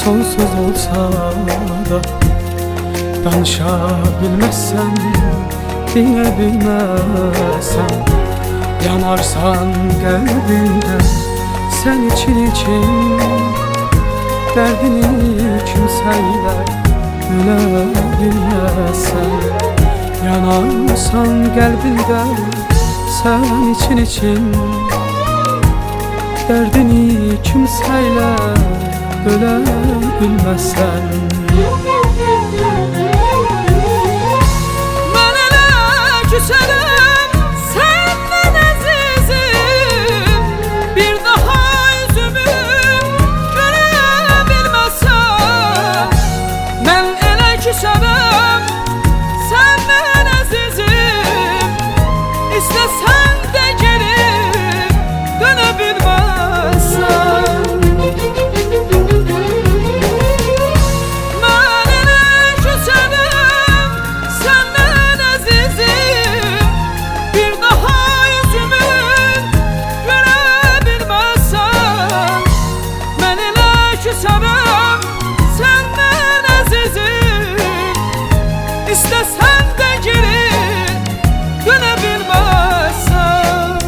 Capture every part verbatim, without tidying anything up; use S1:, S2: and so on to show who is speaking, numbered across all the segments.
S1: sonsuz olsa da danışa bilmezsen, dinle bilmezsen, yanarsan kalbinde sen için için. Derdini kimseyle öyle bilmezsen, yanarsan kalbinde sen için için. Derdini kimseyle öyle bilmezsen.
S2: Ben ele küserim senden azizim, bir daha yüzümü görebilmezsem. Ben ele küserim senden azizim, istesen de geri dönebilmezsen. İstesen de geri dönebilmezsen.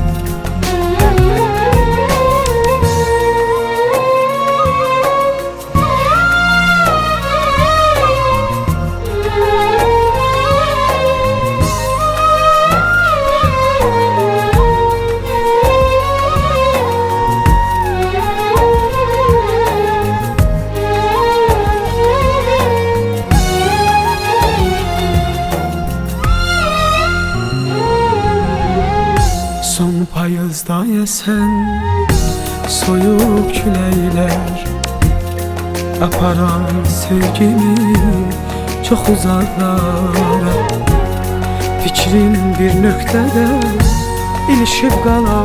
S1: Son payızda yesen soyuk küleyler, aparan sevgimi çok uzaklara. Fikrim bir nöqtədə ilişib qalar,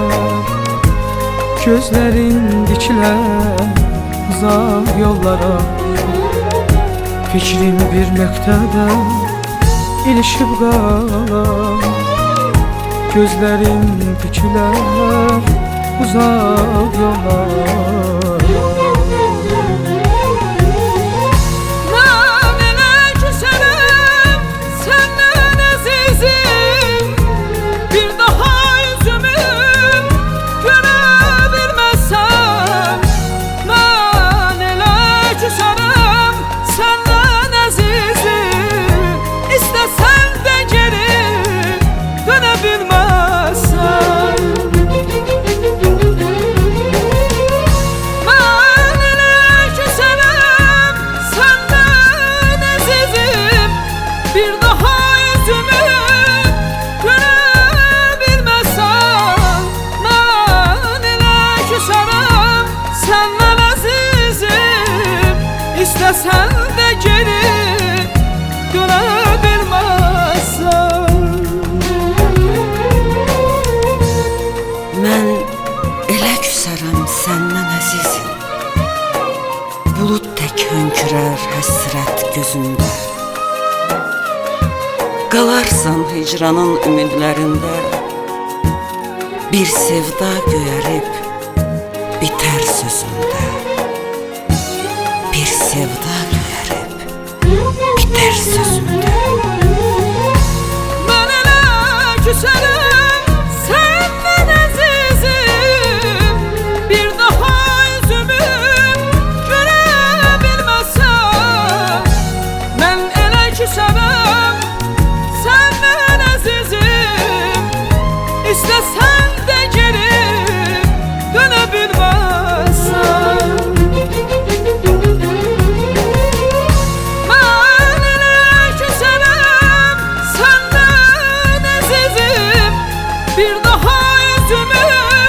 S1: gözlerin dikilər uzak yollara. Fikrim bir nöqtədə ilişib qalar, gözlerin dikilər uzak yollara.
S2: İstesen de geri dönebilmezsen.
S3: Mən elə küsərəm səndən əzizim, bulut tək hönkürər həsrət gözümdə. Qalarsan hicranın ümidlərində, bir sevda göyərib bitər sözümdə. Bir sevda göyərib biter sözümdə.
S2: Ben ele küserim senden azizim, bir daha yüzümü görebilmezsem. Ben ele küserim senden azizim, istesen de geri dönebilmezsen. Bir daha yüzümü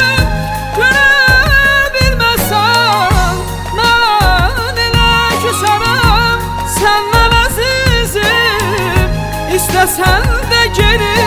S2: görebilmezsem, ben ele küserim senden azizim, istesen de geri